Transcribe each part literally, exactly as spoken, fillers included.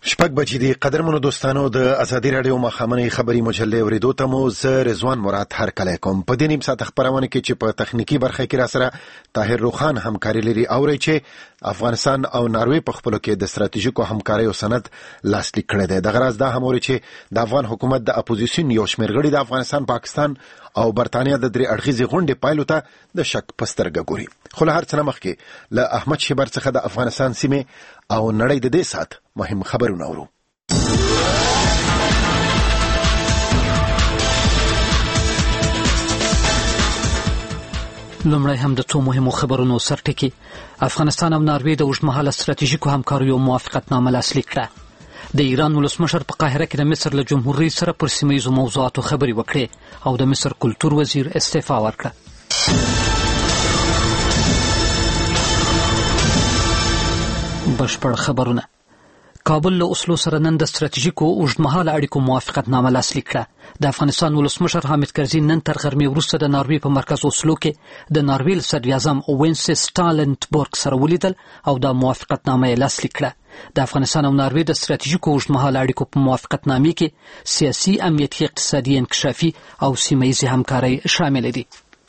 شپږ بجې دي. قدرمنو دوستانو، د ازادي راډیو مخامنۍ خبري مجلې اوریدو ته مو زه رضوان مراد هرکلی کوم. په دې نیم ساعت خبرونه کې چې په تخنیکی برخه کې را سره طاهر روخان همکاري لري اوري چې افغانستان او ناروې په خپلو کې د ستراتیژیکو همکاریو سند لاسلیک کړی دی. د غرض دا هم اوري چې د افغان حکومت د اپوزیسیون یو شمېر غړي د افغانستان، پاکستان او برتانیا د درې اړخیزې غونډې پایلو ته د شک په سترګه ګوري. خو له هر څه نه مخکې له احمد شیبر څخه د افغانستان سیمې او نړۍ د دې سات مهم خبرونه اورو. لومړی هم د څو مهمو خبرونو سرټکی. افغانستان او ناروې د اوږدمهاله ستراتیژیکو همکاریو موافقتنامه لاسلیک کړه. د ایران ولسمشر په قاهره کې د مصر له جمهور رئیس سره پر سیمه ییزو موضوعاتو خبرې وکړې او د مصر کلتور وزیر استعفا ورکړه. بشپړ خبرونه. کابل له اوسلو سره نن د ستراتیژیکو اوږدمهاله اړیکو موافقتنامه لاسلیک کړه. د افغانستان ولسمشر حامد کرزي نن تر غرمې وروسته د ناروې په مرکز اوسلو کې د ناروې صدر اعظم وینسټالنټبورګ سره ولیدل او د موافقتنامه یې لاسلیک کړه. د افغانستان او ناروې د ستراتیژیکو اوږدمهاله اړیکو په موافقتنامې کې سیاسي، امنیتي، اقتصادي، انکشافي او سیمه ییزې همکارۍ شامل دي.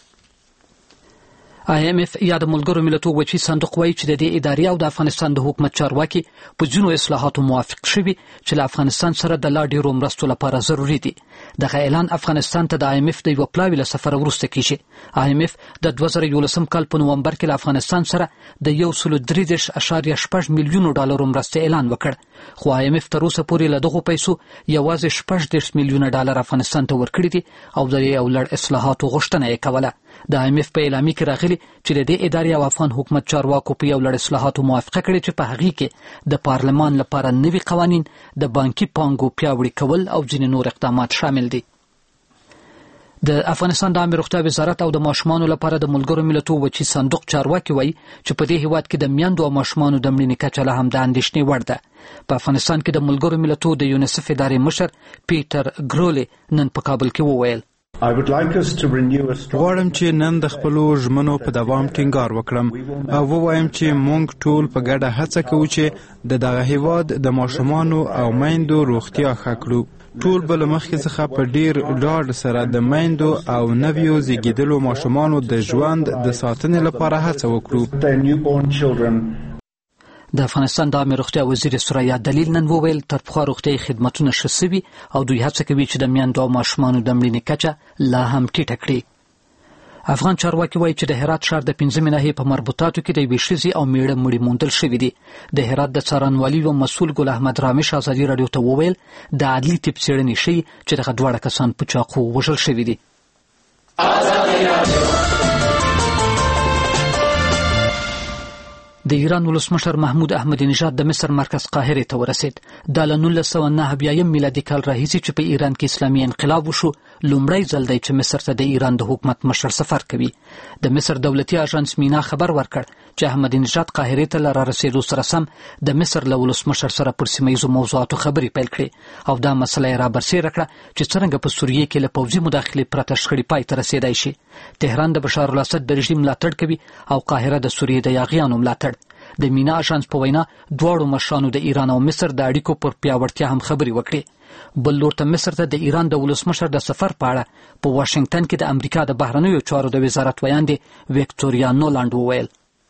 آی ایم اف یا د ملګرو ملتونو وچی صندوق وایي چې د دې ادارې او د افغانستان د حکومت چارواکي په ځینو اصلاحاتو موافق شوي چې له افغانستان سره د لا ډیرو مرستو لپاره ضروري دي. دغه اعلان افغانستان ته د آی ایم اف د یو پلاوي له سفر وروسته کیږي. آی ایم اف د دوه زره یولسم کال په نومبر کې له افغانستان سره د یو سل درې دېرش اعشاریه شپږ میلیونو ډالرو مرستې اعلان وکړ، خو آی ایم اف تر اوسه پورې له دغو پیسو یوازې شپږ دېرش میلیونه ډالر افغانستان ته ورکړي دي او د یو لړ اصلاحاتو غوښتنه یې کوله. د آی ایم اف په اعلامیه کې راغلي چې د دې ادارې او افغان حکومت چارواکو په یو لړ اصلاحاتو موافقه کړې چې په هغې کې د پارلمان لپاره نوي قوانین، د بانکي پانګو پیاوړي کول او ځینې نور اقدامات شامل دي. د افغانستان د عامه روغتیا وزارت او د ماشومانو لپاره د ملګرو ملتونو وچی صندوق چارواکي وایي چې په دې هیواد کې د میندو او ماشومانو د مړینې کچه له همدا اندېښنې وړ ده. په افغانستان کې د ملګرو ملتونو د یونیسف ادارې مشر پیټر ګرولي نن په کابل کې وویل: غواړم چې نن د خپلو ژمنو په دوام ټینګار وکړم او ووایم چې موږ ټول په ګډه هڅه کوو چې د دغه هیواد د ماشومانو او میندو روغتیا ښه کړو. ټول به له مخکې څخه په ډیر ډاډ سره د میندو او نویو زیږیدلو ماشومانو د ژوند د ساتنې لپاره هڅه وکړو. د افغانستان د عامه روغتیا وزیر سوریا دلیل نن وویل تر پخوا روغتیایي خدمتونه ښه سوي او دوی هڅه کوي چې د میندو او ماشومانو د مړینې کچه لا هم ټیټه کړي. افغان چارواکي وایي چې د هرات ښار د پنځمې ناحیې په مربوطاتو کې د یوې ښځې او میړه مړي موندل شوي دي. د هرات د څارنوالي یو مسؤل ګل احمد رامش ازادي راډیو ته وویل د عدلي طب څېړنې ښیي چې دغه دواړه کسان په چاقو وژل شوي دي. د ایران ولسمشر محمود احمدی نژاد د مصر مرکز قاهرې ته ورسید. دا له نولس سوه نهه اویایم میلادي کال راهیسې چې په ایران کې اسلامي انقلاب وشو لومړی ځل دی چې مصر ته د ایران د حکومت مشر سفر کوي. د مصر دولتي اژانس مینا خبر ورکړ چې احمدی نژاد قاهرې ته له رارسېدو سره سم د مصر له ولسمشر سره پر سیمه ییزو موضوعاتو خبرې پیل کړې او دا مسله یې رابرسېره کړه چې څرنګه په سوریې کې له پوځي مداخلې پرته شخړې پای ته رسېدای شي. تهران د بشار الاسد د رژیم ملاتړ کوي او قاهره د سوریې د یاغیانو ملاتړ. د مینا اژانس په وینا دواړو مشرانو د ایران او مصر د اړیکو پر پیاوړتیا هم خبرې وکړې. بل لور ته مصر ته د ایران د ولسمشر د سفر په اړه په واشنگټن کې د امریکا د بهرنیو چارو د وزارت ویاندې ویکټوریا نولاند وویل: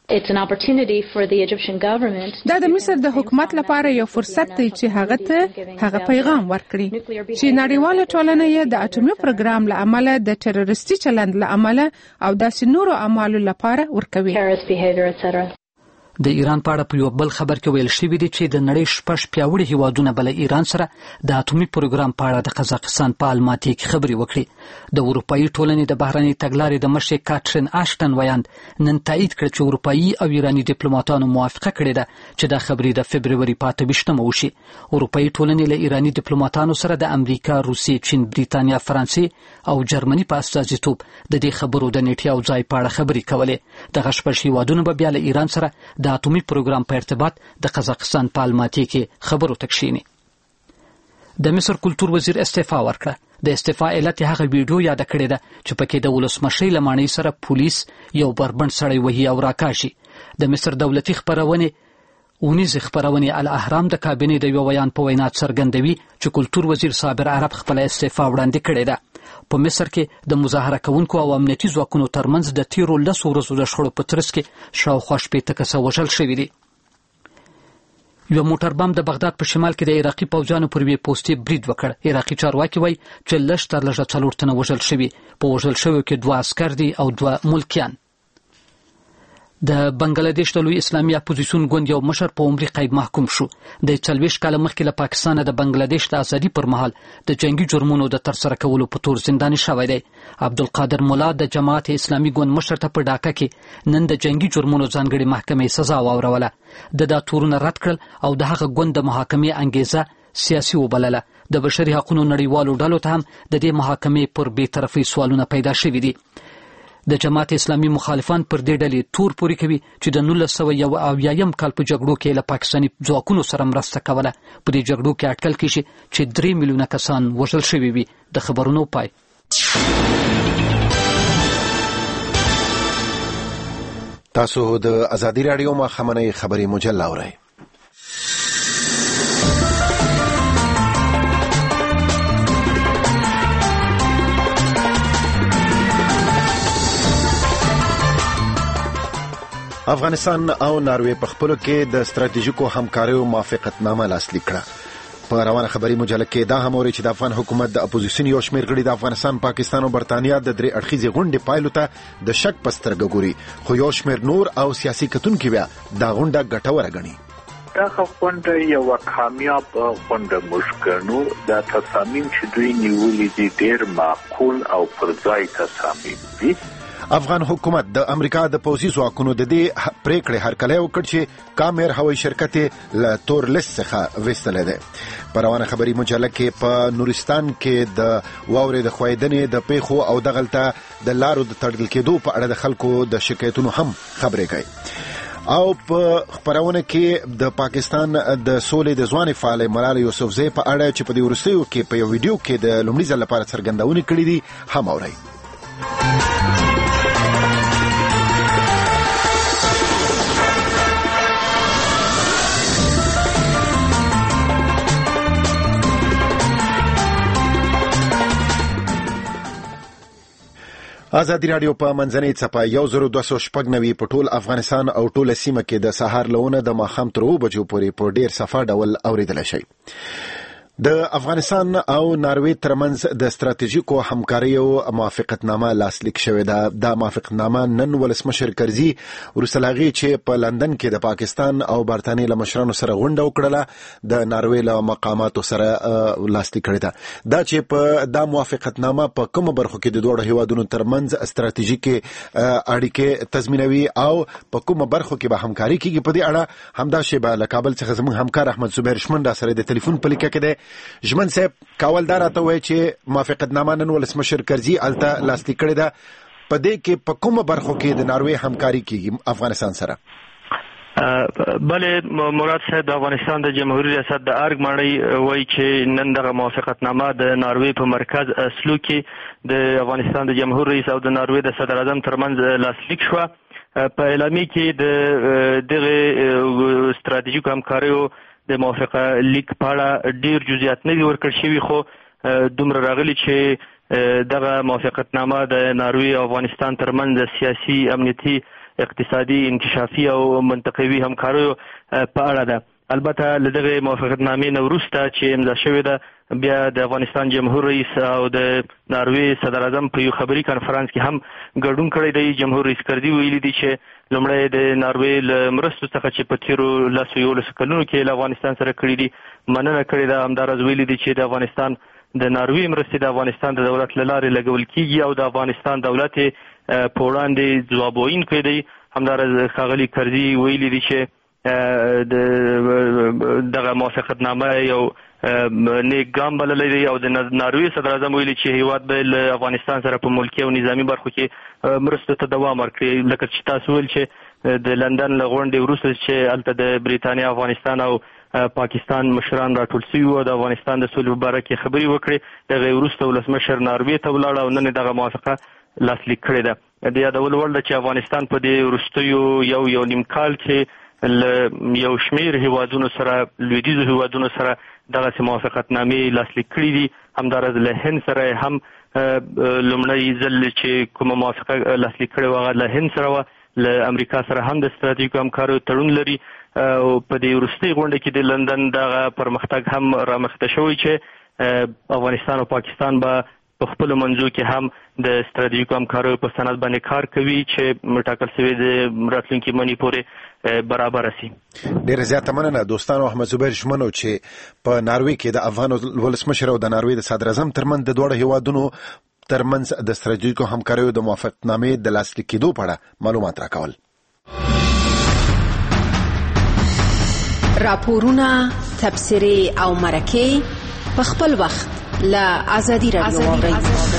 دا د مصر د حکومت لپاره یو فرصت دی چې هغه ته هغه پیغام ورکړي چې نړیواله ټولنه یې د اټومي پروګرام له امله د تروریستي چلند له امله او داسې نورو اعمالو لپاره ورکوي. د ایران په اړه په یو بل خبر کې ویل شوي دي چې د نړۍ شپږ پیاوړي هیوادونه به له ایران سره د اټومي پروګرام په اړه د قزاقستان په الماتي کې خبرې وکړي. د اروپایي ټولنې د بهرنۍ تګلارې د مشرې کاترین آشټن ویاند نن تایید کړ چې اروپایي او ایراني ډیپلوماټانو موافقه کړې ده چې دا خبرې د فبروري په اته ویشتمه وشي. اروپایي ټولنې له ایراني ډیپلوماټانو سره د امریکا، روسیې، چین، بریتانیا، فرانسې او جرمني په استازیتوب د دې خبرو د نیټې او ځای په اړه خبرې کولې. دغه شپږ هیوادونه به بیا له ایران سره د اټومي پروګرام په ارتباط د قزاقستان په الماتي کې خبرو ته کښیني. د مصر کلتور وزیر استعفا ورکړه. د استعفا علت هغه ویډیو یاد کړې ده چې پکې د ولسمشر لمانې سره پولیس یو بربند سړی وهي او راکاشي. د مصر دولتي خبرونه اونیز خبرونه الاهرام د کابینې د یو بیان په وینا څرګندوي چې کلتور وزیر صابر عرب خپل استعفا وړاندې کړې ده. په مصر کې د مظاهره کوونکو او امنیتي ځواکونو ترمنځ د تیرو لسو ورځو د شخړو په ترڅ کې شاوخوا شپېته کسه وژل شوي دي. یو موټر بم د بغداد په شمال کې د عراقي پوځیانو پر یوې پوستې برید وکړ. عراقي چارواکي وایي چې لږ تر لږه څلور تنه وژل شوي. په وژل شویو کې دوه عسکر دي او دوه ملکیان. د بنگلاديش د لوی اسلامي اپوزیسیون ګوند یو مشر په عمري قید محکوم شو. د څلوېښت کاله مخکې له پاکستانه د بنگلاديش د ازادي پر مهال د جنگي جرمونو د ترسره کولو په تور زنداني شوی دی. عبدالقادر مولا د جماعت اسلامي ګوند مشر ته په ډاکه کې نن د جنگي جرمونو ځانګړي محکمې سزا واوروله. د دا تورونه رد کړل او د هغه ګوند د محاکمې انګیزه سیاسي وبلله. د بشري حقوقو نړیوالو ډلو ته هم د دې محاکمې پر بې طرفۍ سوالونه پیدا شوي دي. د جماعت اسلامي مخالفان پر دې ډلې تور پوري کوي چې د نولس سوه یو اویایم کال په جګړو کې له پاکستاني ځواکونو سره مرسته کوله. په دې جګړو کې اټکل کېږي چې درې میلیونه کسان وژل شوي وي. د خبرونو پای. تاسو د ازادي راډیو ماښامنۍ خبري مجله اورئ. افغانستان او ناروې په خپلو کې د ستراتیژیکو همکاریو موافقتنامه لاسلیک کړه. په روانه خبري مجله کې دا هم اوري چې د افغان حکومت د اپوزیسیون یو شمېر غړي د افغانستان، پاکستان او برتانیا د درې اړخیزې غونډې پایلو ته د شک په سترګه ګوري، خو یو شمېر نور او سیاسي کتونکي بیا دا غونډه ګټوره ګڼي. دا غونډه یو کامیاب غونډه موږ ګڼو. دا تصامیم چې دوی نیولي دي ډېر معقول او پر ځای تصامیم دي. افغان حکومت د امریکا د پوځي ځواکونو د دې پریکړې هرکلی وکړ چې کامر هوایي شرکت له تور لیست څخه ویستلی دی. په روانه خبري مجله کې په نورستان کې د واورې د ښویدنې د پیښو او دغلته د لارو د تړل کېدو په اړه د خلکو د شکایتونو هم خبرې کوي. او په خبرونه کې د پاکستان د سولې د ځوانې فعالې ملالۍ یوسفزۍ په اړه چې په دې وروستیو کې په یو ویډیو کې د لومړي ځل لپاره څرګندونې کړې دي هم اورئ. ازادي راډیو په منځنۍ څپه یو زر دوه سوه شپږ نوي په ټول افغانستان او ټوله سیمه کې د سهار لونه د ماښام تر اوه بجو پورې په ډیر صفا ډول اوریدلی شي. د افغانستان او ناروې ترمنځ د ستراتیژیکو همکاریو موافقتنامه لاسلیک شوې ده. دا موافقتنامه نن ولسمشر کرزي وروسته له هغې چې په لندن کې د پاکستان او برطانیې له مشرانو سره غونډه وکړله د ناروې له مقاماتو سره لاسلیک کړې ده. دا چې په دا موافقتنامه په کومو برخو کې د دواړو هیوادونو ترمنځ ستراتیژیکې اړیکې تضمینوي او په کومو برخو کې به همکاري کیږي، په دې اړه همدا شیبه له کابل څخه زموږ همکار احمد زبیر شمن را سره د ټلیفون په لیکه کې دی. ژمن صاحب، کاول دا راته وایي چې موافقتنامه نن ولسمشر کرزي هلته لاسلیک کړې ده. په دې کې په کومو برخو کې د ناروې همکاري کیږي افغانستان سره؟ بله مراد صاحب، د افغانستان د جمهوریت ریاست د ارګ ماڼۍ وایي چې نن دغه موافقتنامه د ناروې په مرکز اسلو کې د افغانستان د جمهور رئیس او د ناروې د صدر اعظم ترمنځ لاسلیک شوه. په اعلامیه کې د دغه ستراتیژیکو همکاریو د موافقه لیک په اړه ډیر جزئیات نه دي ورکړل شوي، خو دومره راغلي چې دغه موافقتنامه د ناروې او افغانستان ترمنځ سیاسي، امنیتي، اقتصادي، انکشافي او منطقوي همکاریو په اړه ده. البته له دغه موافقتنامې نه وروسته چې امضا شوې ده، بیا د افغانستان جمهور رئیس او د ناروې صدر اعظم په یو خبري کنفرانس کې هم ګډون کړی دی. جمهور رئیس کرزي ویلي دي چې لومړی د ناروې له مرستو څخه چې په تېرو لسو یولسو کلونو کې له افغانستان سره کړي دي مننه کړې ده. همداراز ویلي دي چې د افغانستان د ناروې مرستې د افغانستان د دولت له لارې لګول کېږي او د افغانستان دولت په وړاندې ځواب ویونکی دی. همداراز ښاغلي کرزي ویلي دي چې دغه موافقتنامه یو نیک ګام بللی دی او د ناروې صدر اعظم ویلي چې هیواد به له افغانستان سره په ملکي او نظامي برخو کې مرستو ته دوام ورکړي. لکه چې تاسو ویل چې د لندن له غونډې وروسته چې هلته د بریتانیا، افغانستان او پاکستان مشران راټول شوي وو، د افغانستان د سولې په باره کې خبرې وکړې. دغه وروسته ولسمشر ناروې ته ولاړ او نن دغه موافقه لاسلیک کړې ده. د یادولو وړ ده چې افغانستان په دې وروستیو یو یو نیم کال کې یو شمیر هیوادونو سره لویدیځو هیوادونو سره دغه موافقتنامې لاسلیک کړي دي. همدارس له هند سره هم لومړی ځل چې کومه موافقه لاسلیک کړې وه له هند سره وه. له امریکا سره هم د ستراتیژیکو همکاریو تړون لري او په دې وروستۍ غونډه کې د لندن دغه پرمختګ هم رامخته شوی چې افغانستان او پاکستان به په خپلو منځو کې هم د ستراتیژیکو همکاریو په سند باندې کار کوي چې ټاکل شوی د راتلونکي مني پورې برابر شي. ډېره زیاته مننه دوستانو. احمد زبیر شمنو چې په ناروې کې د افغان ولسمشر او د ناروې د صدر اعظم ترمنځ د دواړو هیوادونو ترمنځ د ستراتیژیکو همکاریو د موافقتنامې د لاسلیک کېدو په اړه معلومات راکول. راپورونه، تبصرې او مرکې په خپل وخت له ازادي رادیو واورئ.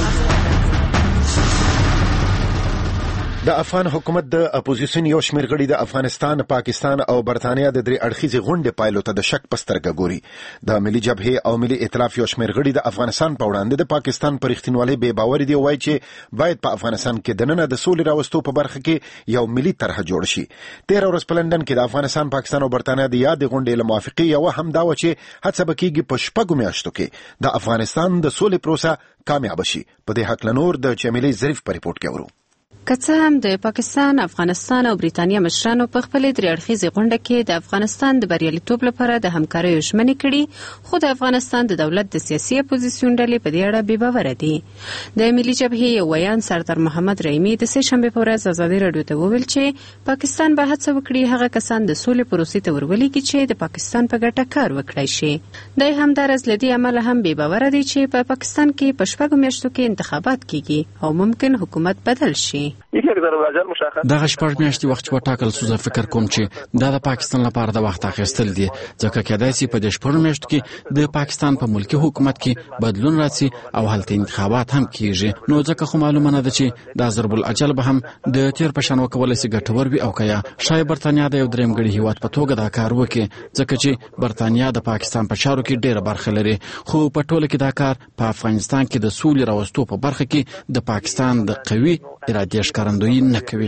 د افغان حکومت د اپوزیسیون یو شمېر غړي د افغانستان، پاکستان او برتانیا د درې اړخیزې غونډې پایلو ته د شک په سترګه ګوري. د ملي جبهې او ملي ائتلاف یو شمېر غړي د افغانستان په وړاندې د پاکستان پر رښتینولۍ بې باوري دي او وایي چې باید په افغانستان کې دننه د سولې راوستو په برخه کې یو ملي طرح جوړ شي. تېره ورځ په لندن کې د افغانستان، پاکستان او برتانیا د یادې غونډې له موافقې یوه هم دا وه چې هڅه به کېږي په شپږو میاشتو کې د افغانستان د سولې پروسه کامیابه شي. په دې هکله نور د جمیلې ظریف په ریپورټ کې ورو. که څه هم د پاکستان، افغانستان او بریتانیا مشرانو په خپلې درې اړخیزې غونډه کې د افغانستان د بریالیتوب لپاره د همکاریو ژمنې کړي، خو د افغانستان د دولت د سیاسي اپوزیسیون ډلې په دې اړه بې باوره دي. د ملي جبهې یو ویان سردار محمد رحیمي د سې شنبې په ورځ ازادي راډیو ته وویل چې پاکستان به هڅه وکړي هغه کسان د سولې پروسې ته ورولېږي چې د پاکستان په ګټه کار وکړای شي. دی همدارس له دې امله هم بې باوره دی چې په پاکستان کې په شپږو میاشتو کې انتخابات کیږي او ممکن حکومت بدل شي. دغه شپږ میاشتې وخت چې وټاکل شو، زه فکر کوم چې دا د پاکستان لپاره د وخت اخیستل دي، ځکه کېدای شي په دې شپږو میاشتو کې د پاکستان په ملکي حکومت کې بدلون راسي او هلته انتخابات هم کیږي. نو ځکه خو معلومه نه ده چې دا ضرب الاجل به هم د تیر په شان وکولای شي ګټور وي او که یا شاید برتانیا د یو دریم غړي هیواد په توګه دا کار وکړي، ځکه چې برتانیا د پاکستان په چارو کې ډېره برخه لري. خو په ټوله کې دا کار په افغانستان کې د سولې راوستو په برخه کې د پاکستان د قوي ارادې ښکارندویي نه کوي.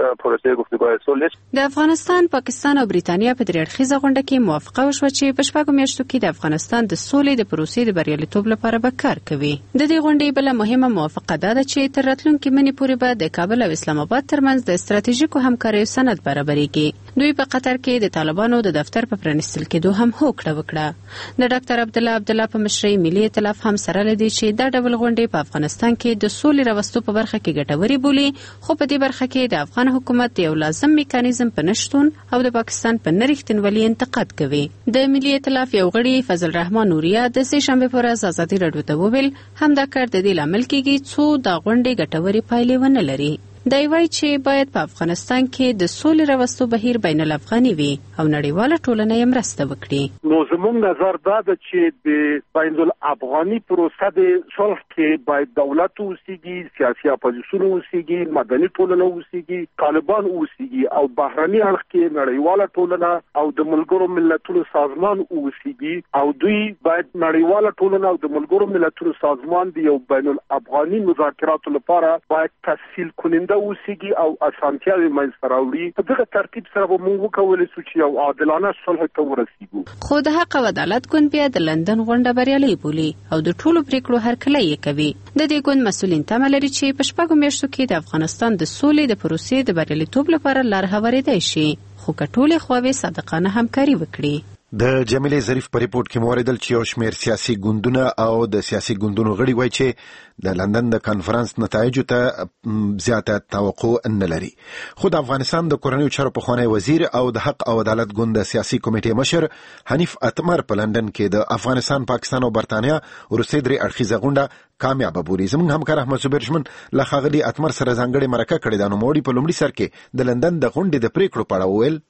د افغانستان، پاکستان او بریتانیا په درې اړخیزه غونډه کې موافقه وشوه چې په شپږو میاشتو کې د افغانستان د سولې د پروسې د بریالیتوب لپاره به کار کوي. د دې غونډې بله مهمه موافقه دا ده چې تر راتلونکي مني پورې به د کابل او اسلام آباد ترمنځ د ستراتیژیکو همکاریو سند برابرېږي. دوی په قطر کې د طالبانو د دفتر په پرانیستل کېدو هم هوکړه وکړه. د ډاکټر عبدالله عبدالله په مشرۍ ملي ائتلاف هم سره لدی چې دا ډول غونډې په افغانستان کې د سولې راوستو په برخه کې ګټوري بولي، خو په دې برخه کې د افغان حکومت یو لازم میکانیزم په نشتون او د پاکستان په نرښتینولۍ انتقاد کوي. د ملي ائتلاف یو غړي فضل الرحمن نوریا د سې شنبې په ورځ ازادي راډیو ته وویل همدا کار د دې لامل کېږي څو د غونډې ګټورې پایلې ونه لري. دی وایي چې باید په افغانستان کې د سولې راوستو بهیر بین الافغاني وي او نړیواله ټولنه یې مرسته وکړي. نو زموږ نظر دا ده چې د بین الافغاني پروسه د صلح کې باید دولت اوسیږي، سیاسي اپوزیسیون اوسیږي، مدني ټولنه اوسیږي، طالبان اوسیږي او بهرني اړخ کې نړیواله ټولنه او د ملګرو ملتونو سازمان اوسیږي او دوی باید نړیواله ټولنه او د ملګرو ملتونو سازمان د یو بین الافغاني مذاکراتو لپاره باید تسهیل کننده اوسیږي او اسانتیاوې منځته راوړي. په دغه ترتیب سره به موږ وکولی شو چې یو عادلانه صلح ته ورسیږو. خو د حق او عدالت ګوند بیا د لندن غونډه بریالۍ بولي او د ټولو پریکړو هرکلی یې کوي. د دې ګوند مسؤلین تمه لري چې په شپږو میاشتو کې د افغانستان د سولې د پروسې د بریالیتوب لپاره لار هوارېدای شي، خو که ټولې خواوې صادقانه همکاري وکړي. د جمیلې ظریف په ریپورت کې موریدل چې یو شمېر سیاسي ګوندونه او د سیاسي ګوندونو غړي وایي چې د لندن د کانفرنس نتایجو ته زیاته توقع نه لري. خو د افغانستان د کورنیو چارو پخوانی وزیر او د حق او عدالت ګوند د سیاسي کمیټې مشر حنیف اتمر په لندن کې د افغانستان، پاکستان او برتانیا وروستۍ درې اړخیزه غونډه کامیابه بولي. زموږ همکار احمد زبیر شمن له ښاغلي اتمر سره ځانګړې مرکه کړې ده. نوموړي په لومړي سر کې د لندن د غونډې د پریکړو په اړه وویل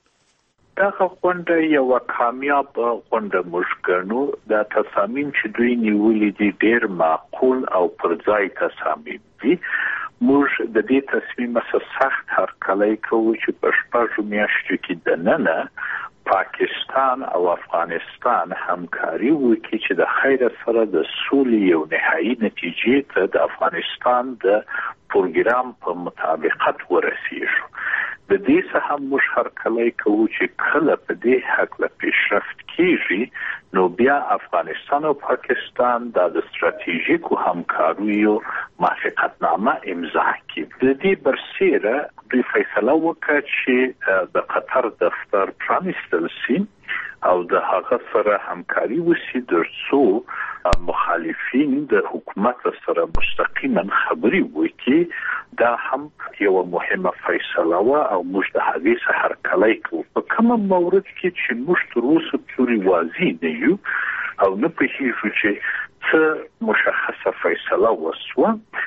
دغه غونډه یو کامیاب غونډه موږ ګڼو. دا تصامیم چې دوی نیولي دي ډېر معقول او پر ځای تصامیم دي. موږ د دې تصمیم څخه سخت هرکلی کوو چې په شپږو میاشتو کې دننه پاکستان او افغانستان همکاري وکړي چې د خیر سره د سولې یو نهایي نتیجې ته د افغانستان د پروګرام په مطابقت ورسیږو. د دې څخه موږ هرکلی کوو چې کله په دې هکله پیشرفت کیږي نو بیا افغانستان او پاکستان د ستراتیژیکو همکاریو موافقتنامه امضا کړي. د دې برسیره دوی فیصله وکړه چې د قطر دفتر پرانیستل شي او د هغه سره همکاري وشي ترڅو مخالفین د حکومت سره مستقیما خبري وکړي. دا هم یو مهمه فیصله و او موږ د هغې څخه هرکلی کوو. په کوم مورد کې چې موږ تر اوسه پورې واضح نه یو او نه پوهیږو چې څه مشخصه فیصله وسوه،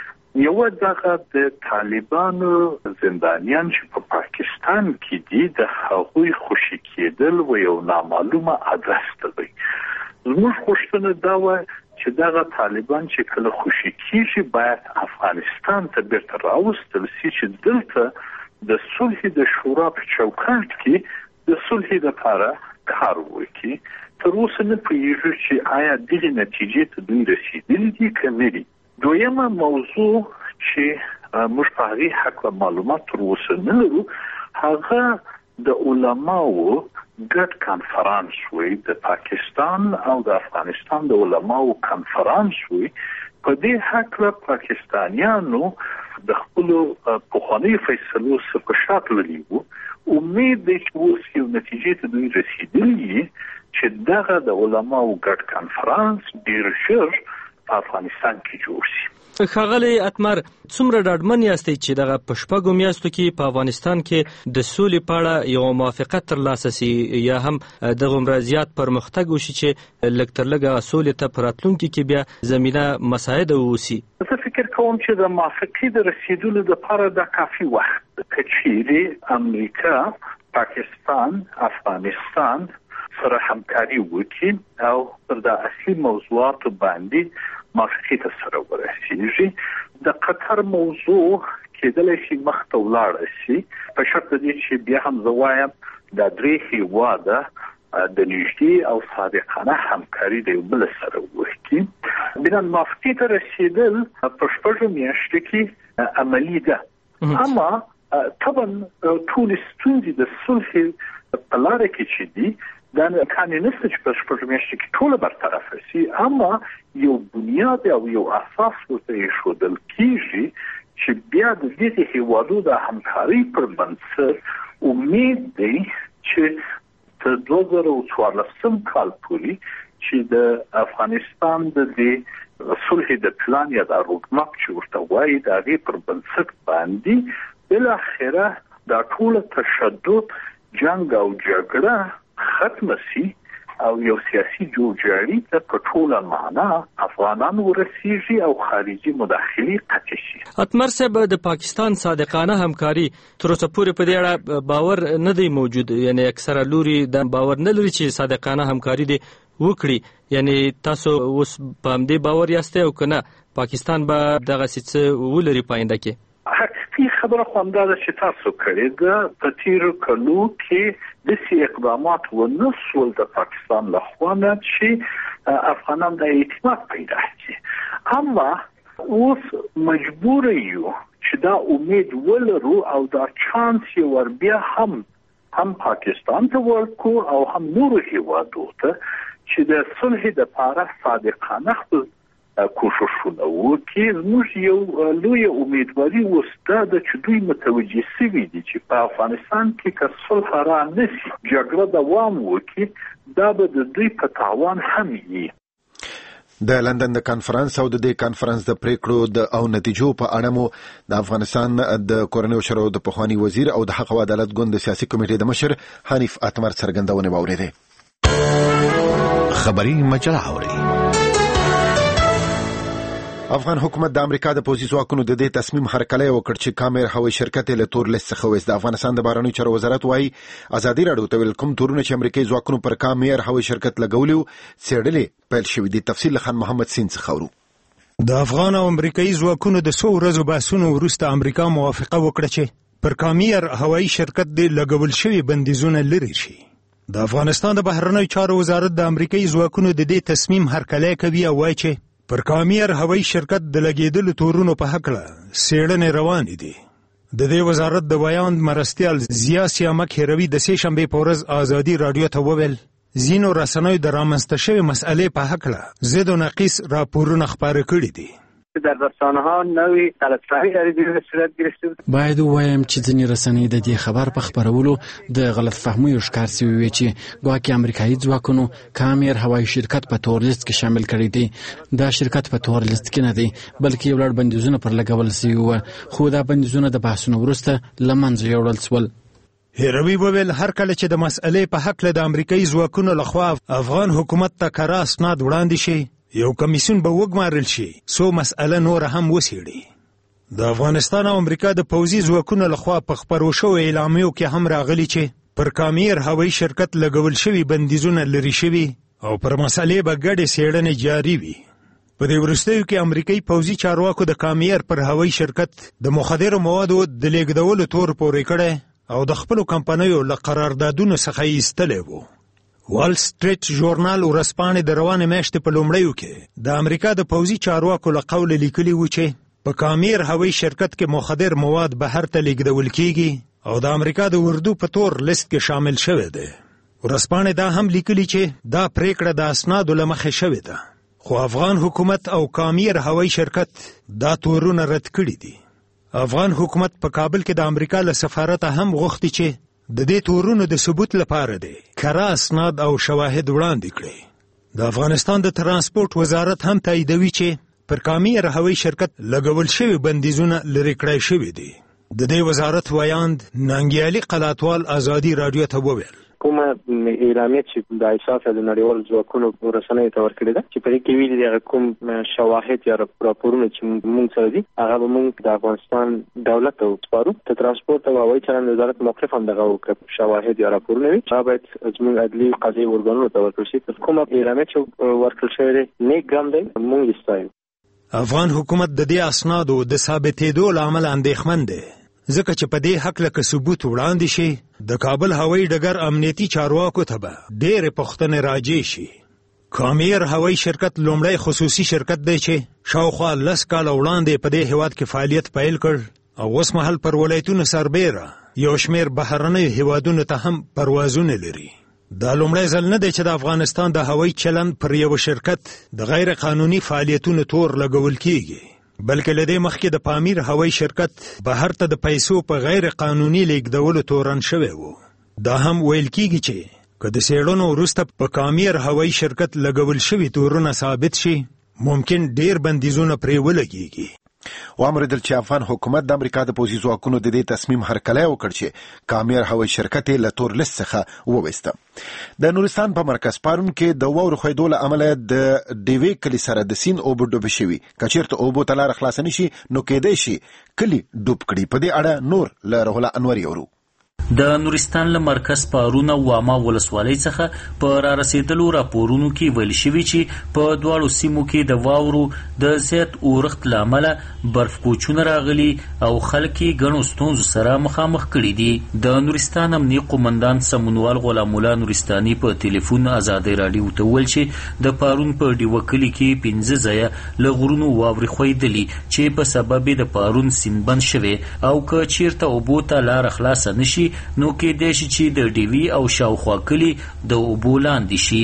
یو دغه د طالبانو زندانیان چې په پاکستان کې دي د هغوی خوشي کېدل و یو نامعلومه ادرس دی. زموږ غوښتنه دا وه چې دغه طالبان چې کله خوشي کېږي باید افغانستان ته بیرته راوستل شي چې دلته د صلح د شورا په چوکاټ کې د صلح لپاره کار وکړي. تر اوسه نه پوهیږو چې آیا دغه نتیجې ته دوی رسیدلي دي که نه دي. دویمه موضوع چې موږ په هغې هکله معلومات تر اوسه نه لرو هغه د علماو ګډ کانفرانس وی د پاکستان او د افغانستان د علماو کانفرانس وی. په دې هکله پاکستانیانو د خپل پخواني فیصلو څخه په شا تللي وو. امید دی چې اوس یو نتیجې ته دوی رسیدلي چې دغه د علماو ګډ کانفرانس ډېر ژر په افغانستان کې جوړ شي. ښاغلی اتمر، څومره ډاډمن یاستئ چې دغه په شپږو میاشتو کې په افغانستان کې د سولې په اړه یو موافقت ترلاسه شي یا هم دغومره زیات پرمختګ وشي چې لږ تر لږه سولې ته په راتلونکي کې بیا زمینه مساعده واوسي؟ زه فکر کوم چې د موافقې د رسیدلو لپاره دا کافي وخت که چیرې امریکا، پاکستان، افغانستان سره همکاري وکړي او پر د اصلي موضوعاتو باندې موافقې ته سره ورسیږي. د قطر موضوع کېدلی شي مخته ولاړه شي په شرط دی چې بیا هم زه وایم دا درې هېواده د نږدې او صادقانه همکاري د یو بل سره وکړي. بنا موافقې ته رسیدل په شپږو میاشتو کې عملي ده، اما طبعا ټولې ستونزې د صلح په لاره کې چې دي دا امکان نشته چې په شپږو میاشتو کې ټوله برطرفه شي، اما یو بنیاد او یو اساس ورته ایښودل کېږي چې بیا د دې هېوادو د همکارۍ پر بنسټ امید دی چې تر دوه زره څوارلسم کال پورې چې د افغانستان د دې صلح د پلان یا د روډمپ چې ورته وایي د هغې پر بنسټ باندې بالاخره دا ټوله تشدد، جنګ او جګړه ختم شي او یو سیاسي جوړجاړي ته په ټوله معنا افغانان ورسیږي او خارجي مداخلې قطع شي. اتمر صاحب، د پاکستان صادقانه همکاري تر اوسه پورې په دې اړه باور نه دی موجود، یعنی اکثره لوري د باور نه لري چې صادقانه همکاري دې وکړي. یعنی تاسو اوس په همدې باور یاستئ او که نه پاکستان به دغسې څه ولري په آینده کې؟ حقیقي خبره خو همدا ده چې تاسو کړې ده. په تېرو کلو کې داسې اقدامات ونه سول د پاکستان له خوا نه چې افغانان د اعتماد پیدا کړي، اما اوس مجبور یو چې دا امید ولرو او دا چانس یې ور بیا هم هم پاکستان ته ورکړو او هم نورو هېوادو ته چې د صلح دپاره صادقانه خپل کوششونه وکړي. زموږ یو لوی امیدواري اوس دا ده چې دوی متوجه شوي دي چې په افغانستان کې که صلح را نشي، جګړه دوام وکړي، دا به د دوی په تاوان هم وي. د لندن د کانفرنس او د دې کانفرنس د پریکړو د او نتیجو په اړه مو د افغانستان د کورنیو چارو د پخوانی وزیر او د حق او عدالت ګوند د سیاسي کمیټې د مشر حنیف اتمر څرګندونه واورېده. خبري مجله اوري. افغان حکومت د امریکا د پوځي ځواکونو د دې تصمیم هرکلی وکړ چې کامیر هوایي شرکت له تور لیست څخه وایست. د افغانستان د بهرنیو چارو وزارت وايي ازادي راډیو ته ویل کوم تورونه چې امریکایي ځواکونو پر کامیر هوایي شرکت لګولي څېړلې پیل شوې دي. تفصیل خان محمد سین څخه اورو. د افغان او امریکایي ځواکونو د څو ورځو بحثونو وروسته امریکا موافقه وکړه چې پر کامیر هوایي شرکت د لګول شوي بندیزونه لرې شي. د افغانستان د بهرنیو چارو وزارت د امریکایي ځواکونو د دې تصمیم هرکلی کوي او وایي چې پر کامیر هوایي شرکت د لګیدلو تورونو په هکله څېړنې روانې دي. د دې وزارت د بیان مرستیال ضیا سیامک هروي د سې شنبې په ورځ ازادي رادیو ته وویل ځینو رسنیو د رامنځته شوې مسئلې په هکله ضد و نقیص راپورونه خپاره کړي دي. در رسانه ها نوی غلطفهمی در این صورت گرفته بود. باید ووایم چې ځینې رسنۍ د دې خبر په خپرولو د غلط فهمیو ښکار سوي وي چې ګواکې امریکایي ځواکونو کامیر هوایي شرکت په تور لیست کې شامل کړی دی. دا شرکت په تور لیست کې نه دی بلکې یو لړ بندیزونه پر لګول سوي وو، خو دا بندیزونه د بحثونو وروسته له منځه یوړل سول. هروي وویل هر کله چې د مسئلې په هکله د امریکایي ځواکونو لخوا افغان حکومت ته کره اسناد وړاندې شي یو کمیسیون به وګمارل شي څو مسئله نور هم وڅېړي. د افغانستان او امریکا د پوځي ځواکونو لخوا په خپرو شویو اعلامیو کې هم راغلي چې پر کامیر هوایي شرکت لګول شوي بندیزونه لرې شوي او پر مسئلې به ګډې څېړنې جاري وي. په دې وروستیو کې امریکایي پوځي چارواکو د کامیر پر هوایي شرکت د مخدرو موادو د لیږدولو تور پورې کړی او د خپلو کمپنیو له قراردادونو څخه یې ایستلی و. وال سټریټ ژورنال ورځپاڼې د روانې میاشتې په لومړیو کې د امریکا د پوځي چارواکو له قوله لیکلي و چې په کامیر هوایي شرکت کې مخدر مواد بهر ته لیږدول کیږي او د امریکا د اردو په تور لیست کې شامل شوی دی. ورځپاڼې دا هم لیکلي چې دا پریکړه د اسنادو له مخې شوې ده، خو افغان حکومت او کامیر هوایي شرکت دا تورونه رد کړي دي. افغان حکومت په کابل کې د امریکا له سفارته هم غوښتي چې د دې تورونو د ثبوت لپاره دی کره اسناد او شواهد وړاندې کړي. د افغانستان د ترانسپورت وزارت هم تاییدوي چې پر کامیر هوایي شرکت لګول شوي بندیزونه لرې کړای شوي دي. د دې وزارت ویاند ننګیالي قلاتوال ازادي رادیو ته وویل کومه اعلامیه چې د اساس د نړیوال ځواکونو رسنیو ته ورکړې ده چې په دې کې ویلي دي کوم شواهد یا راپورونه چې موږ سره دي هغه به موږ د افغانستان دولت ته وسپارو. د ترانسپورت او هوایي چلند وزارت موقف هم دغه وکړ شواهد یا راپورونه وي هغه باید زموږ عدلي قضایي ارګانونو ته ورکړل شي. کومه اعلامیه چې ورکړل شوې ده نیک ګام دی موږ یې ستایو. افغان حکومت د دې اسنادو د ثابتېدو له امله اندېښمن دی ځکه چې په دې هکله که ثبوت وړاندې شي د کابل هوایي ډګر امنیتي چارواکو ته به ډېرې پوښتنې راجع شي. کامیر هوایي شرکت لومړی خصوصي شرکت دی چې شاوخوا لس کاله وړاندې په دې هیواد کې فعالیت پیل کړ او اوس مهال پر ولایتونو سربیره یو شمېر بهرنیو هیوادونو ته هم پروازونه لري. دا لومړی ځل نه دی چې د افغانستان د هوایي چلند پر یو شرکت د غیر قانوني فعالیتونو تور لګول کیږي بلکې له دې مخکې د پامیر هوایي شرکت بهر ته د پیسو په غیر قانوني لیږدولو تورن شوی و. دا هم ویل کیږي چې که د څېړنو وروسته په کامیر هوایي شرکت لګول شوي تورونه ثابت شي ممکن ډیر بندیزونه پرې ولګیږي. واوریدل چې افغان حکومت د امریکا د پوځي ځواکونو د دې تصمیم هرکلی وکړ چې کامیر هوایي شرکت له تور لیست څخه وویسته. د نورستان په مرکز پارون کې د واورو ښویدو له امله د ډیوې کلي سره د سیند اوبه ډوبې شوي. که چېرته اوبو ته لاره خلاصه نه شي نو کیدای شي کلي ډوب کړي. په دې اړه نور له روح الله انور یورو. د نورستان له مرکز پارون او واما ولسوالۍ څخه په را رسیدلو راپورونو کې ویل شوي چې په دواړو سیمو کې د واورو د زیات اورښت له امله برف کوچونه راغلي او خلک یې ګڼو ستونزو سره مخامخ کړي دي. د نورستان امنیه قومندان سمونوال غلام الله نورستاني په ټلیفون ازادي راډیو ته وویل چې د پارون په ډیوه کلي کې پنځه ځایه له غرونو واورې ښویدلي چې په سبب د پارون سیند بند شوی او که چیرته اوبو ته لاره خلاصه نه شي نو کېدای شي چې د ډیوي او شاوخوا کلي د اوبو لاندې شي.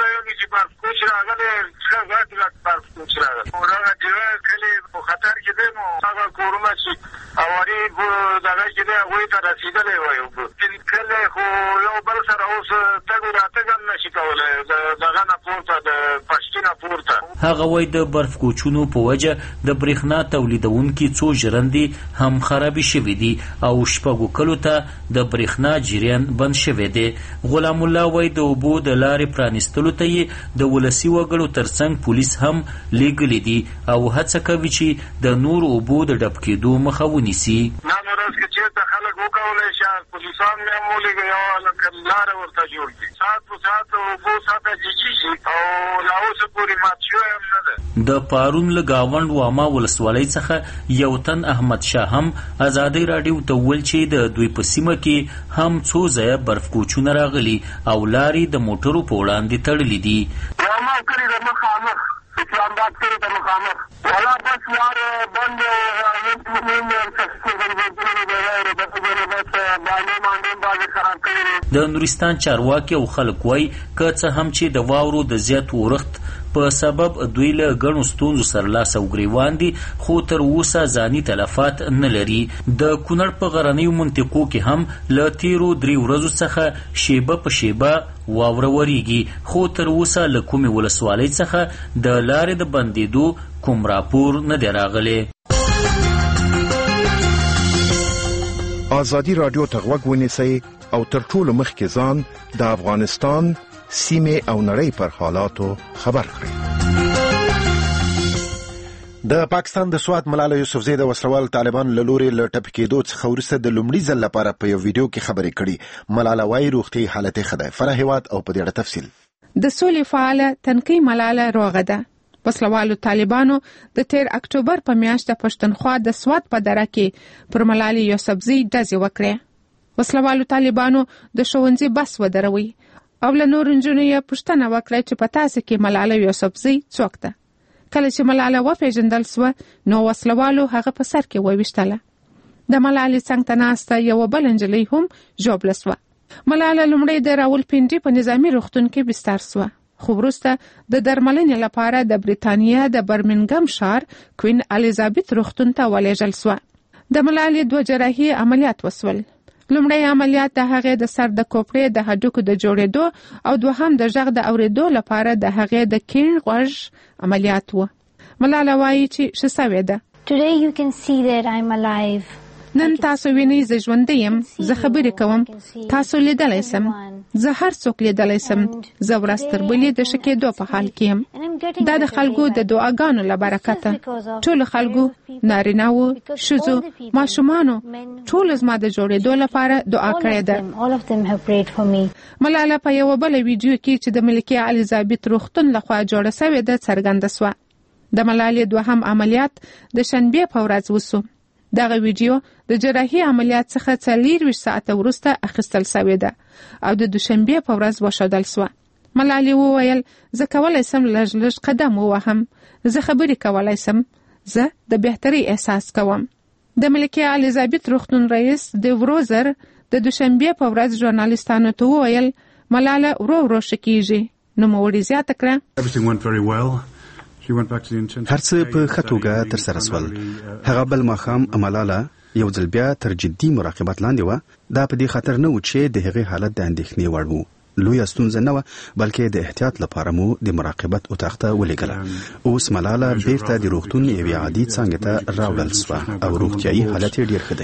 خطر کې دی نو هغه کورونه چې اواري دغه کې دی هغوی ته رسېدلی وای اوبه کلی خو یو بل سره اوس تګ راتګ هم نشي کولی دغه نه پورته د پشتي نه پورته. هغه وایي د برف کوچونو په وجه د برېښنا تولیدونکي څو ژرندې هم خرابې شوي دي او شپږو کلو ته د برېښنا جریان بند شوی دی. غلام الله وایي د اوبو د لارې پرانیستلو ته یې د ولسي وګړو ترڅنګ پولیس هم لیږلي دي او هڅه کوي چې د نور اوبو د ډب کېدو مخه ونیسي. نن ورځ کې چېرته خلک وکولی شي پولیسان مې هم ولېږي یوه لکه لاره ورته جوړ کړي ساعت په ساعت اوبو سطحه جګي شي او لا اوسه پورې مات شوی هم نه ده. د پارون له ګاونډ واما ولسوالۍ څخه یو تن احمد شاه هم ازادۍ راډیو ته وویل چې د دوی په سیمه کې هم څو ځایه برف کوچونه راغلي او لارې د موټرو په وړاندې تړلي دي. واما کلي د مخامخ اسلام آباد کلي د مخامخ ولا بس لار بند د نورستان چارواکي او خلک وایي که څه هم چې د واورو د زیات ورښت په سبب دوی له ګڼو ستونزو سره لاس او ګریوان دي، خو تر اوسه ځاني تلفات نه لري. د کونړ په غرنیو منطقو کې هم له تیرو درې ورځو څخه شیبه په شیبه واوره وریږي، خو تر اوسه له کومې ولسوالۍ څخه د لارې د بندېدو کوم راپور نه دی راغلی. ازادي راډیو ته غوږ ونیسئ او تر ټولو مخکې ځان د افغانستان سیمې او نړۍ پر حالاتو خبر کړئ. د پاکستان د سوات ملاله یوسفزۍ د وسلوال طالبان له لوري له ټپي کېدو څخه وروسته د لومړي ځل لپاره په یو ویډیو کې خبرې کړي. ملاله وایي روغتیایي حالت یې ښه دی. فرح هیواد او په دې اړه تفصیل. د سولې فعاله تنکۍ ملاله روغه ده. وسلوالو طالبانو د تیر اکتوبر په میاشت د پښتونخوا د سوات په دره کې پر ملالې یوسفزۍ ډزې وکړې. وسلوالو طالبانو د ښوونځي بس ودروي او له نور نجونو یې پوښتنه وکړه چې په تاسو کې ملاله یوسفزۍ څوک ده. کله چې ملاله وپېژندل سوه نو وسلوالو هغه په سر کې وویشتله. د ملالې څنګ ته ناسته یوه بله نجلۍ هم ژوبله سوه. ملاله لومړی د راولپنډي په نظامي روغتون کې بستر سوه، خو وروسته د درملنې لپاره د بریتانیا د برمنګم ښار کوین الیزابت روغتون ته ولېږل سوه. د ملالې دوه جراحي عملیات وسول. لومړی عملیات د هغې د سر د کوپړې د هډوکو د جوړېدو او دوهم د غږ د اورېدو لپاره د هغې د کیڼ غوږ عملیات و. ملاله وایي چې ښه سوې ده. Today you can see that I'm alive. نن تاسو وینئ زه ژوندی یم، زه خبرې کوم، تاسو لیدلی سم، زه هر څوک لیدلی سم، زه ورځ تر بلې د ښه کېدو په حال کې یم. دا د خلکو د دعاګانو له برکته. ټولو خلکو، نارینه‌وو، ښځو، ماشومانو، ټولو زما د جوړېدو لپاره دعا کړې ده. ملاله په یوه بله ویډیو کې چې د ملکې الیزابت روغتون لخوا جوړه سوې ده څرګنده سوه. د ملالې دوهم عملیات د شنبې په ورځ وسو. دغه ویډیو د جراحي عملیات څخه څلورویشت ساعته وروسته اخیستل سوې ده او د دوشنبې په ورځ وښودل سوه. ملالې وویل زه کولی سم لږ لږ قدم ووهم، زه خبرې کولی سم، زه د بهترۍ احساس کوم. د ملکې الیزابت روغتون رئیس د وروزر د دوشنبې په ورځ ژورنالیستانو ته وویل ملاله ورو ورو ښه کېږي. نوموړي زیاته کړه هر څه په ښه توګه ترسره سول. هغه بل ماښام ملاله یو ځل بیا تر جدي مراقبت لاندې وه. دا په دې خاطر نه و چې د هغې حالت د اندېښنې وړ و. لویه ستونزه نه وه، بلکې د احتیاط لپاره مو د مراقبت اتاق ته ولېږله. اوس ملاله بیرته د روغتون یوې عادي څانګې ته راوړل سوه او روغتیایي حالت یې ډېر ښه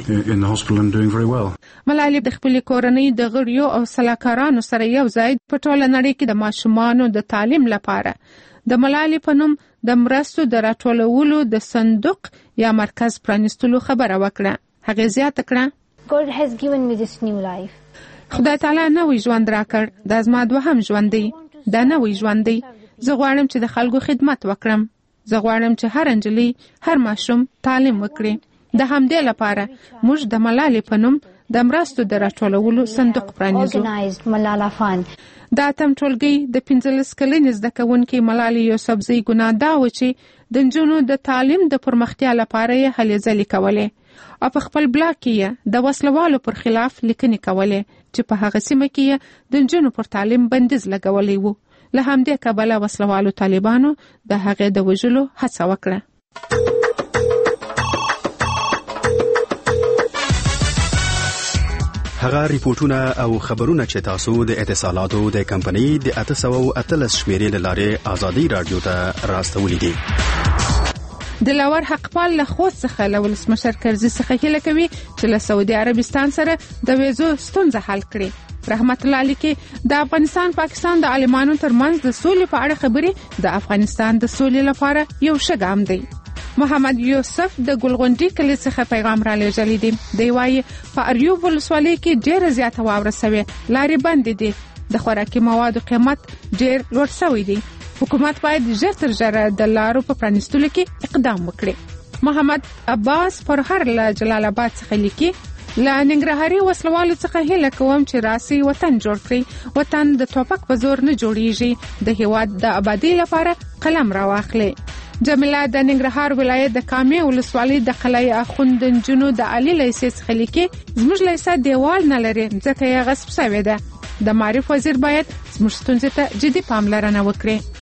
دی. ملالې د خپلې کورنۍ د غړیو او سلاکارانو سره یو ځای په ټوله نړۍ کې د ماشومانو د تعلیم لپاره د ملالې په نوم د مرستو د راټولولو د صندوق یا مرکز پرانیستلو خبره وکړه. هغې زیاته کړه God has given me this new life. خدای تعالی نوی ژوند راکړ. دا زما دوهم ژوند دی. دا نوی ژوند دی. زه غواړم چې د خلکو خدمت وکړم. زه غواړم چې هر نجلۍ، هر ماشوم تعلیم وکړي. د همدې لپاره موږ د ملالې په نوم د مرستو د راټولولو صندوق پرانیزو. دا اتم ټولګي د پنځلس کلنې زده کوونکې ملالې یوسفزۍ ګناه دا و چې د نجونو د تعلیم د پرمختیا لپاره یې هلې ځلې کولې او په خپل بلاګ کې یې د وسلوالو پر خلاف لیکنې کولې چې په هغه سیمه کې یې د نجونو پر تعلیم بندیز لګولی و. له همدې کبله وسلوالو طالبانو د هغې د وژلو هڅه وکړه. هغه ریپورتونه او خبرونه چې تاسو د اتصالاتو د کمپنۍ د اته سوه اتلس شمیرې له لارې ازادي راډیو ته راستولي دي. دلاور حقپال له خوست څخه له ولسمشر کرزي څخه هیله کوي چې له سعودي عربستان سره د ویزو ستونزه حل کړي. رحمت الله علیه د افغانستان پاکستان د عالمانو ترمنځ د سولې په اړه خبرې د افغانستان د سولې لپاره یو ښه ګام دی. محمد یوسف د ګلغونډي کلي څخه پیغام را لېږلی دی. دی وایي په اریوب ولسوالۍ کې ډېره زیاته واوره سوې، لارې بندې دي، د خوراکي موادو قیمت ډېر لوړ سوی دی. حکومت باید ژر تر ژره د لارو په پرانیستلو کې اقدام وکړي. محمد عباس پرهر له جلال آباد څخه لیکي له ننګرهاري وسلوالو څخه هیله کوم چې راسي وطن جوړ کړي. وطن د ټوپک په زور نه جوړیږي. د هیواد د آبادی لپاره قلم راواخلي. جمیله د ننګرهار ولایت د کامې ولسوالۍ د قلعه اخوند جنو د علي لیسې څخه لیکي زموږ لیسه دیوال نه لري ځکه یې غصب شوی ده. د معرف وزیر باید زموږ ستونزې ته جدي پاملرنه وکړي.